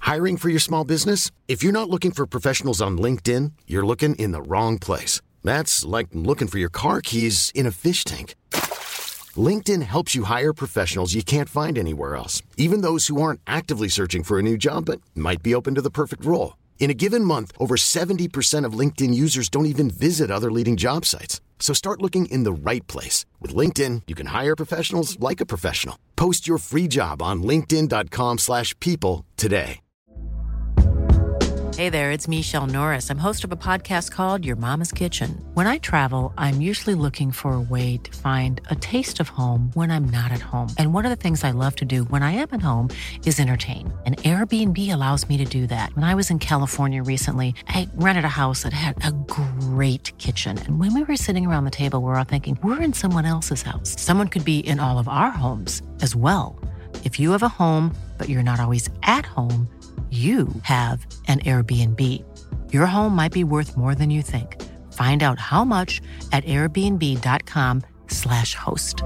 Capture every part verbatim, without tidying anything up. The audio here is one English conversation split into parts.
Hiring for your small business? If you're not looking for professionals on LinkedIn, you're looking in the wrong place. That's like looking for your car keys in a fish tank. LinkedIn helps you hire professionals you can't find anywhere else, even those who aren't actively searching for a new job but might be open to the perfect role. In a given month, over seventy percent of LinkedIn users don't even visit other leading job sites. So start looking in the right place. With LinkedIn, you can hire professionals like a professional. Post your free job on linkedin.com slash people today. Hey there, it's Michelle Norris. I'm host of a podcast called Your Mama's Kitchen. When I travel, I'm usually looking for a way to find a taste of home when I'm not at home. And one of the things I love to do when I am at home is entertain. And Airbnb allows me to do that. When I was in California recently, I rented a house that had a great kitchen. And when we were sitting around the table, we were all thinking, we're in someone else's house. Someone could be in all of our homes as well. If you have a home, but you're not always at home, you have an Airbnb. Your home might be worth more than you think. Find out how much at airbnb.com slash host.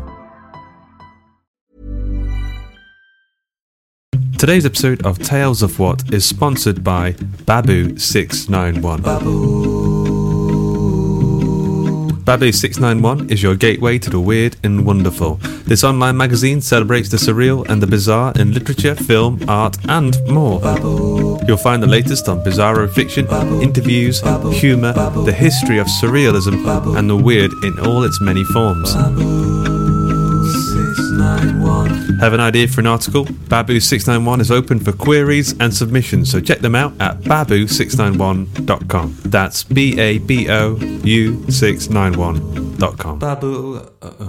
Today's episode of Tales of What is sponsored by Babu six nine one. Babu. Babu six nine one is your gateway to the weird and wonderful. This online magazine celebrates the surreal and the bizarre in literature, film, art, and more. Babu. You'll find the latest on bizarro fiction, Babu. interviews, Babu. humour, Babu. the history of surrealism, Babu. and the weird in all its many forms. Have an idea for an article? Babu six nine one is open for queries and submissions, so check them out at babu six nine one dot com. That's B A B O U six nine one dot com. Babu. Uh, uh.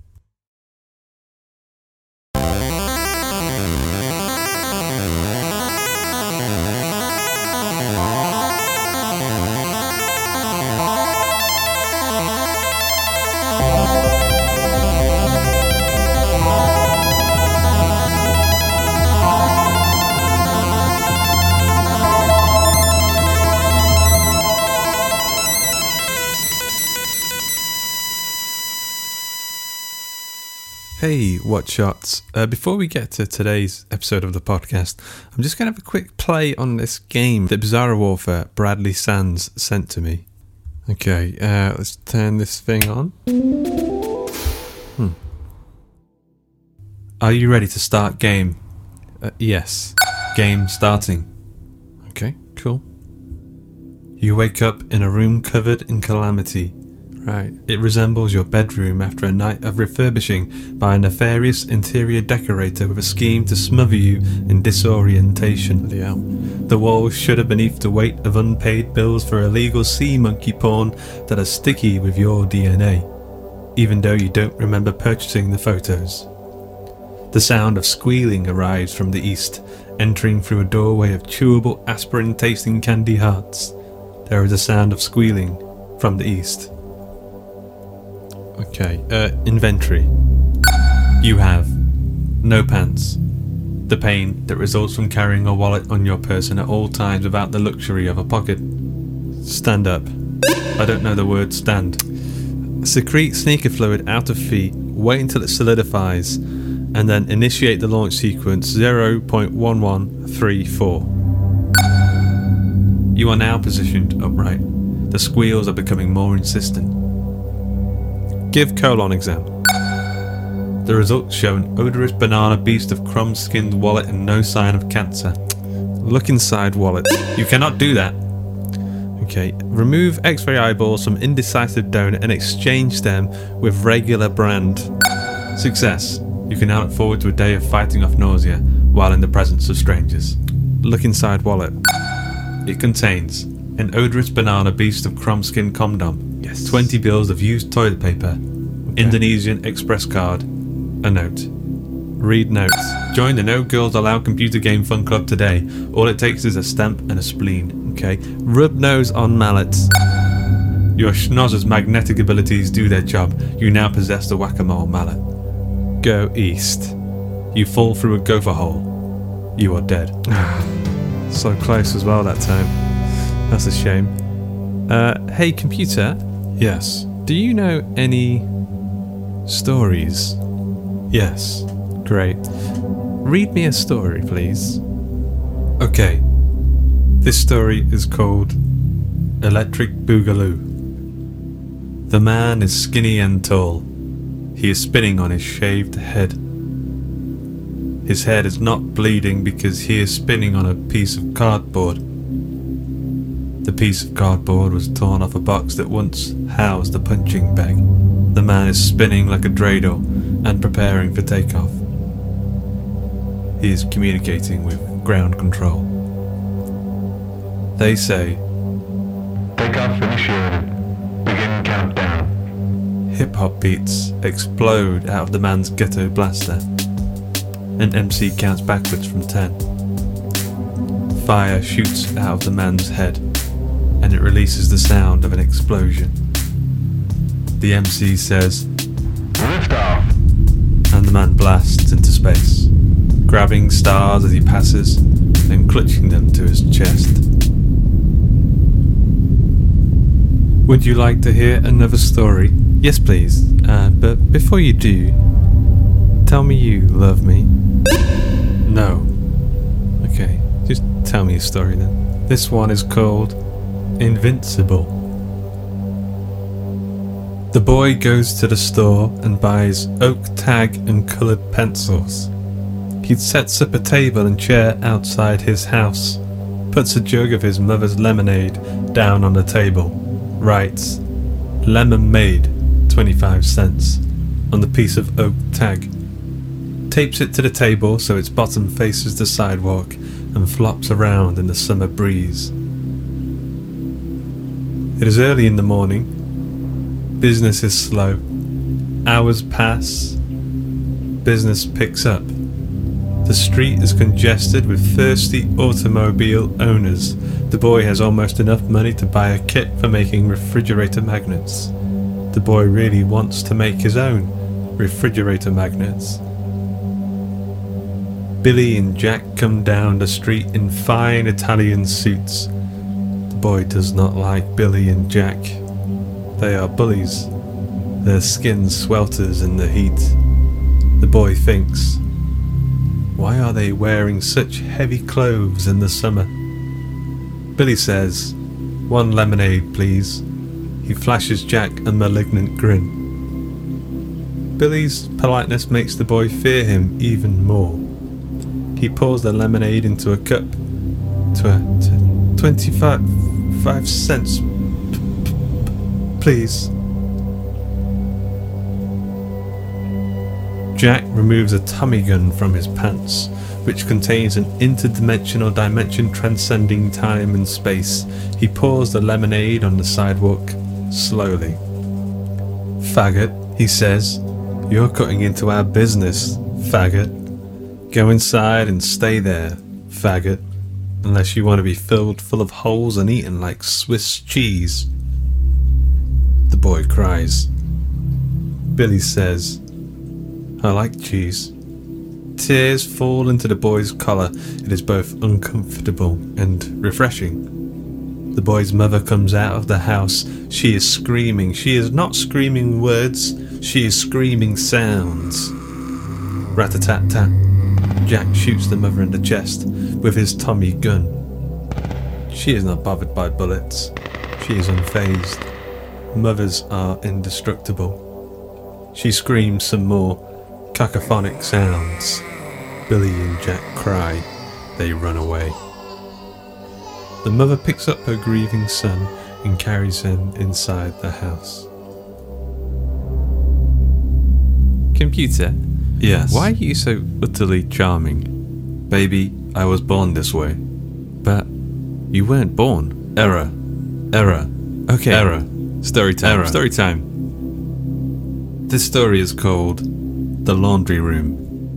Hey, What Shots. Uh, before we get to today's episode of the podcast, I'm just going to have a quick play on this game that Bizarro Warfare Bradley Sands sent to me. Okay, uh, let's turn this thing on. Hmm. Are you ready to start game? Uh, yes. Game starting. Okay, cool. You wake up in a room covered in calamity. Right. It resembles your bedroom after a night of refurbishing by a nefarious interior decorator with a scheme to smother you in disorientation. The walls shudder beneath the weight of unpaid bills for illegal sea monkey porn that are sticky with your D N A, even though you don't remember purchasing the photos. The sound of squealing arrives from the east, entering through a doorway of chewable aspirin-tasting candy hearts. There is a sound of squealing from the east. Okay, uh, inventory. You have no pants. The pain that results from carrying a wallet on your person at all times without the luxury of a pocket. Stand up. I don't know the word stand. Secrete sneaker fluid out of feet, wait until it solidifies, and then initiate the launch sequence zero point one one three four. You are now positioned upright. The squeals are becoming more insistent. Give colon exam. The results show an odorous banana beast of crumb-skinned wallet and no sign of cancer. Look inside wallet. You cannot do that. Okay. Remove X-ray eyeballs from indecisive donor and exchange them with regular brand. Success. You can now look forward to a day of fighting off nausea while in the presence of strangers. Look inside wallet. It contains an odorous banana beast of crumb-skinned condom. Yes. twenty bills of used toilet paper. Okay. Indonesian Express card. A note. Read notes. Join the No Girls Allowed Computer Game Fun Club today. All it takes is a stamp and a spleen. Okay. Rub nose on mallets. Your schnozzer's magnetic abilities do their job. You now possess the whack-a-mole mallet. Go east. You fall through a gopher hole. You are dead. So close as well that time. That's a shame. Uh, hey computer. Yes. Do you know any stories? Yes. Great. Read me a story, please. Okay, this story is called Electric Boogaloo. The man is skinny and tall. He is spinning on his shaved head. His head is not bleeding because he is spinning on a piece of cardboard. The piece of cardboard was torn off a box that once housed a punching bag. The man is spinning like a dreidel and preparing for takeoff. He is communicating with ground control. They say, "Takeoff initiated. Begin countdown." hip-hop beats explode out of the man's ghetto blaster. An M C counts backwards from ten. Fire shoots out of the man's head, and it releases the sound of an explosion. The M C says, Lift off. and the man blasts into space, grabbing stars as he passes, then clutching them to his chest. Would you like to hear another story? Yes, please. Uh, but before you do, tell me you love me. No. Okay, just tell me a story then. This one is called Invincible. The boy goes to the store and buys oak tag and coloured pencils. He sets up a table and chair outside his house, puts a jug of his mother's lemonade down on the table, writes, "Lemon made, twenty-five cents, on the piece of oak tag, tapes it to the table so its bottom faces the sidewalk and flops around in the summer breeze. It is early in the morning. Business is slow. Hours pass. Business picks up. The street is congested with thirsty automobile owners. The boy has almost enough money to buy a kit for making refrigerator magnets. The boy really wants to make his own refrigerator magnets. Billy and Jack come down the street in fine Italian suits. The boy does not like Billy and Jack. They are bullies. Their skin swelters in the heat. The boy thinks, why are they wearing such heavy clothes in the summer? Billy says, one lemonade please. He flashes Jack a malignant grin. Billy's politeness makes the boy fear him even more. He pours the lemonade into a cup. Tw- t- twenty-five five cents, p- p- please. Jack removes a Tommy gun from his pants, which contains an interdimensional dimension transcending time and space. He pours the lemonade on the sidewalk, slowly. Faggot, he says, you're cutting into our business, faggot. Go inside and stay there, faggot, unless you want to be filled full of holes and eaten like Swiss cheese. The boy cries. Billy says, I like cheese. Tears fall into the boy's collar. It is both uncomfortable and refreshing. The boy's mother comes out of the house. She is screaming. She is not screaming words. She is screaming sounds. Rat-a-tat-tat. Jack shoots the mother in the chest with his Tommy gun. She is not bothered by bullets. She is unfazed. Mothers are indestructible. She screams some more. Cacophonic sounds. Billy and Jack cry. They run away. The mother picks up her grieving son and carries him inside the house. Computer? Yes. Why are you so utterly charming? Baby, I was born this way. But you weren't born. Error. Error. Okay. Error. Story time. Error. Story time. This story is called The Laundry Room.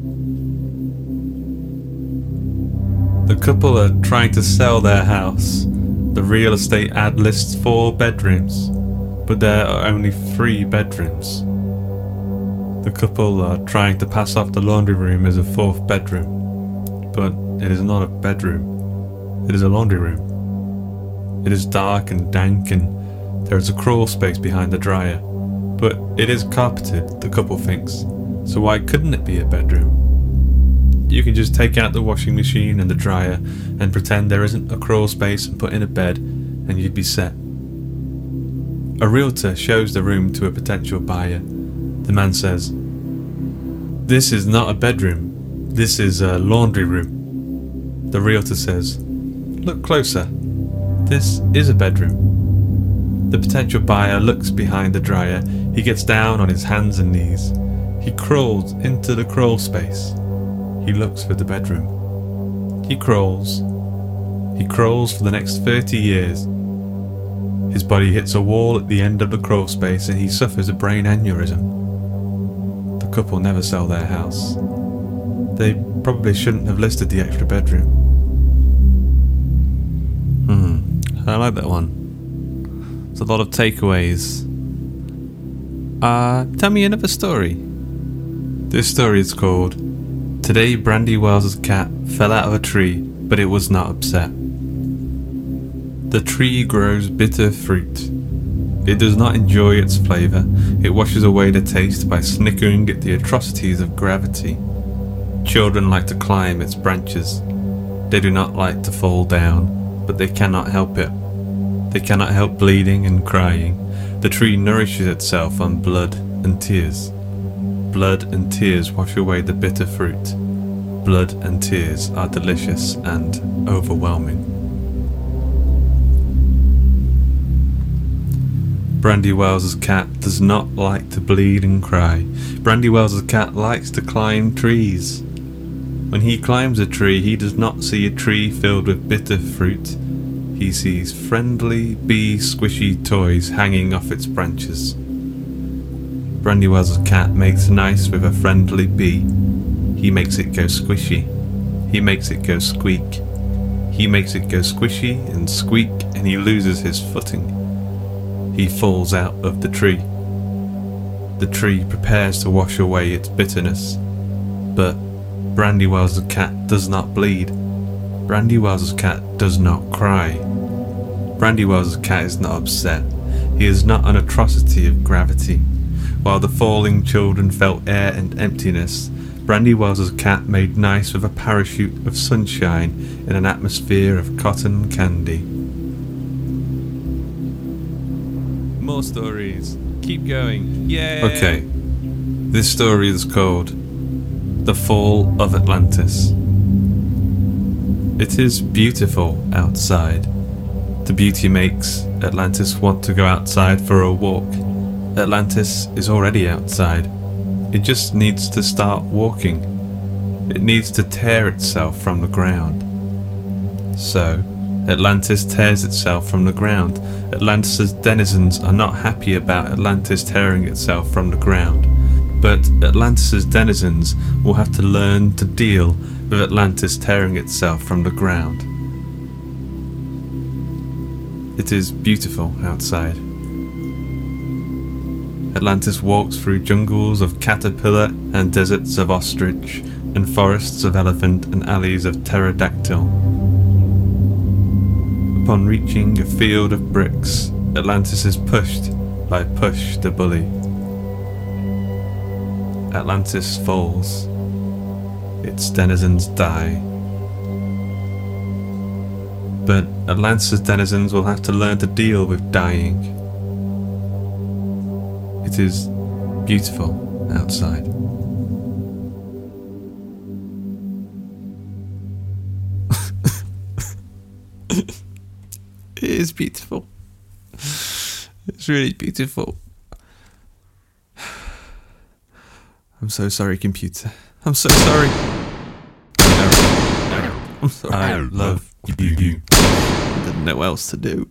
The couple are trying to sell their house. The real estate ad lists four bedrooms, but there are only three bedrooms. The couple are trying to pass off the laundry room as a fourth bedroom, but it is not a bedroom. It is a laundry room. It is dark and dank and there is a crawl space behind the dryer, but it is carpeted, the couple thinks, so why couldn't it be a bedroom? You can just take out the washing machine and the dryer and pretend there isn't a crawl space and put in a bed, and you'd be set. A realtor shows the room to a potential buyer. The man says, "This is not a bedroom. This is a laundry room." The realtor says, "Look closer. This is a bedroom." The potential buyer looks behind the dryer. He gets down on his hands and knees. He crawls into the crawl space. He looks for the bedroom. He crawls. He crawls for the next thirty years. His body hits a wall at the end of the crawl space and he suffers a brain aneurysm. The couple never sell their house. They probably shouldn't have listed the extra bedroom. Hmm, I like that one. There's a lot of takeaways. Uh, tell me another story. This story is called "Today Brandy Wells' cat fell out of a tree, but it was not upset." The tree grows bitter fruit. It does not enjoy its flavour. It washes away the taste by snickering at the atrocities of gravity. Children like to climb its branches. They do not like to fall down, but they cannot help it. They cannot help bleeding and crying. The tree nourishes itself on blood and tears. Blood and tears wash away the bitter fruit. Blood and tears are delicious and overwhelming. Brandy Wells' cat does not like to bleed and cry. Brandy Wells' cat likes to climb trees. When he climbs a tree, he does not see a tree filled with bitter fruit. He sees friendly, bee squishy toys hanging off its branches. Brandy Wells' cat makes nice with a friendly bee. He makes it go squishy. He makes it go squeak. He makes it go squishy and squeak, and he loses his footing. He falls out of the tree. The tree prepares to wash away its bitterness. But Brandy Wells' cat does not bleed. Brandy Wells' cat does not cry. Brandy Wells' cat is not upset. He is not an atrocity of gravity. While the falling children felt air and emptiness, Brandy Wells' cat made nice with a parachute of sunshine in an atmosphere of cotton candy. More stories. Keep going. Yay! Okay. This story is called The Fall of Atlantis. It is beautiful outside. The beauty makes Atlantis want to go outside for a walk. Atlantis is already outside. It just needs to start walking. It needs to tear itself from the ground. So, Atlantis tears itself from the ground. Atlantis' denizens are not happy about Atlantis tearing itself from the ground. But Atlantis' denizens will have to learn to deal with Atlantis tearing itself from the ground. It is beautiful outside. Atlantis walks through jungles of caterpillar and deserts of ostrich and forests of elephant and alleys of pterodactyl. Upon reaching a field of bricks, Atlantis is pushed by Push the Bully. Atlantis falls. Its denizens die. But Atlantis' denizens will have to learn to deal with dying. It is beautiful outside. It is beautiful. It's really beautiful. I'm so sorry, computer. I'm so sorry. I'm sorry. I love you. I didn't know what else to do.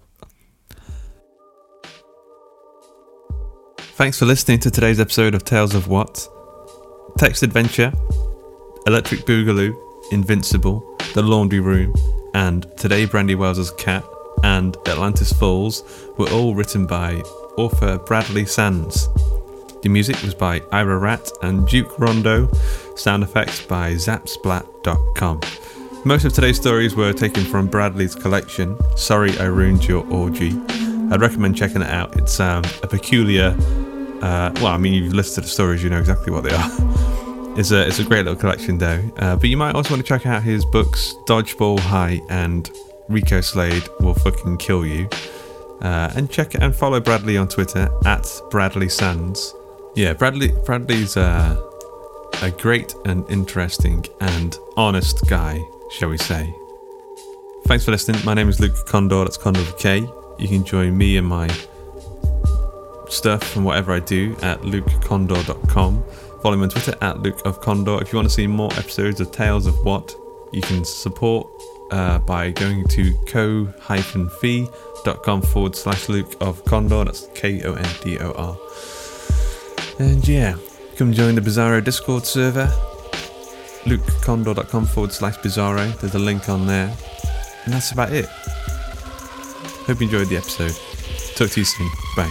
Thanks for listening to today's episode of Tales of What? Text Adventure, Electric Boogaloo, Invincible, The Laundry Room, and Today Brandy Wells' Cat and Atlantis Falls were all written by author Bradley Sands. The music was by Ira Rat and Duke Rondo, sound effects by zapsplat dot com. Most of today's stories were taken from Bradley's collection, Sorry I Ruined Your Orgy. I'd recommend checking it out. It's um, a peculiar, uh, well, I mean, you've listed the stories, you know exactly what they are. It's a it's a great little collection though. Uh, but you might also want to check out his books Dodgeball High and Rico Slade Will Fucking Kill You. Uh, and check and follow Bradley on Twitter at Bradley Sands. Yeah, Bradley Bradley's uh, a great and interesting and honest guy, shall we say. Thanks for listening. My name is Luke Condor. That's Condor with a K. You can join me and my stuff and whatever I do at luke condor dot com. Follow me on Twitter at Luke of Condor. If you want to see more episodes of Tales of What, you can support uh, by going to ko-fi.com forward slash Luke of Condor. That's K O N D O R. And yeah, come join the Bizarro Discord server. lukecondor.com forward slash Bizarro. There's a link on there. And that's about it. Hope you enjoyed the episode. Talk to you soon. Bye.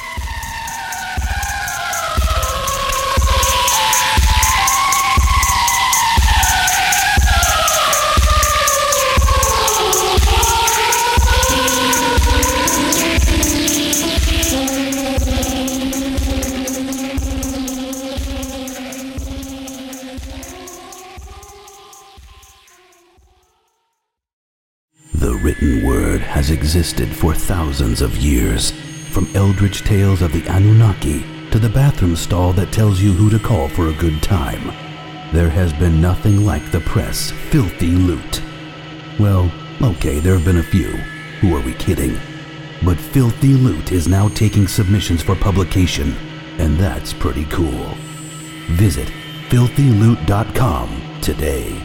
Written word has existed for thousands of years, from eldritch tales of the Anunnaki to the bathroom stall that tells you who to call for a good time. There has been nothing like the press' filthy loot. Well, okay, there have been a few. Who are we kidding? But Filthy Loot is now taking submissions for publication, and that's pretty cool. Visit filthy loot dot com today.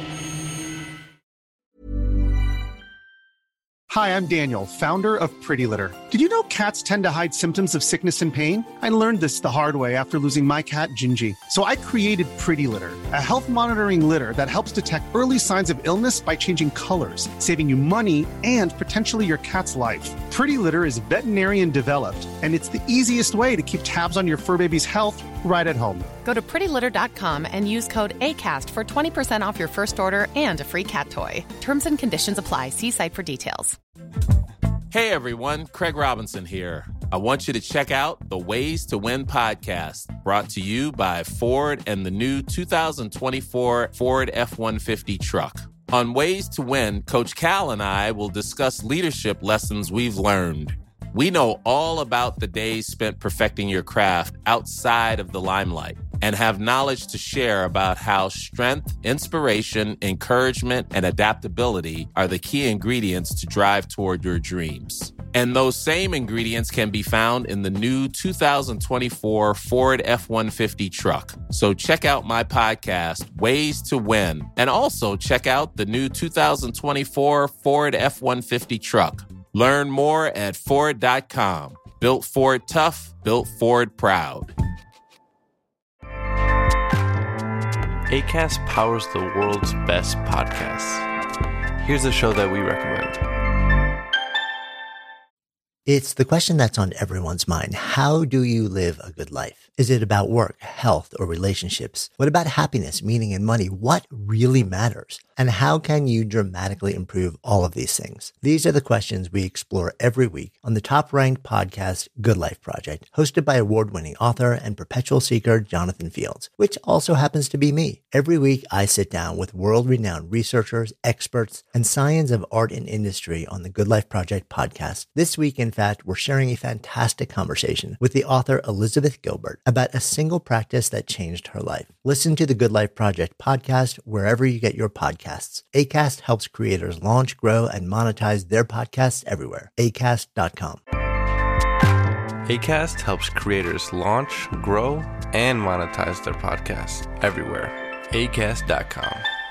Hi, I'm Daniel, founder of Pretty Litter. Did you know cats tend to hide symptoms of sickness and pain? I learned this the hard way after losing my cat, Gingy. So I created Pretty Litter, a health monitoring litter that helps detect early signs of illness by changing colors, saving you money and potentially your cat's life. Pretty Litter is veterinarian developed, and it's the easiest way to keep tabs on your fur baby's health right at home. Go to pretty litter dot com and use code ACAST for twenty percent off your first order and a free cat toy. Terms and conditions apply. See site for details. Hey everyone, Craig Robinson here. I want you to check out the Ways to Win podcast, brought to you by Ford and the new two thousand twenty-four Ford F one fifty truck. On Ways to Win, Coach Cal and I will discuss leadership lessons we've learned. We know all about the days spent perfecting your craft outside of the limelight and have knowledge to share about how strength, inspiration, encouragement, and adaptability are the key ingredients to drive toward your dreams. And those same ingredients can be found in the new two thousand twenty-four Ford F one fifty truck. So check out my podcast, Ways to Win, and also check out the new two thousand twenty-four Ford F one fifty truck. Learn more at Ford dot com. Built Ford tough, built Ford proud. Acast powers the world's best podcasts. Here's a show that we recommend. It's the question that's on everyone's mind. How do you live a good life? Is it about work, health, or relationships? What about happiness, meaning, and money? What really matters? And how can you dramatically improve all of these things? These are the questions we explore every week on the top-ranked podcast, Good Life Project, hosted by award-winning author and perpetual seeker Jonathan Fields, which also happens to be me. Every week, I sit down with world-renowned researchers, experts, and science of art and industry on the Good Life Project podcast. This week, in fact, we're sharing a fantastic conversation with the author Elizabeth Gilbert about a single practice that changed her life. Listen to the Good Life Project podcast wherever you get your podcasts. Acast helps creators launch, grow, and monetize their podcasts everywhere. acast dot com. Acast helps creators launch, grow, and monetize their podcasts everywhere. acast dot com.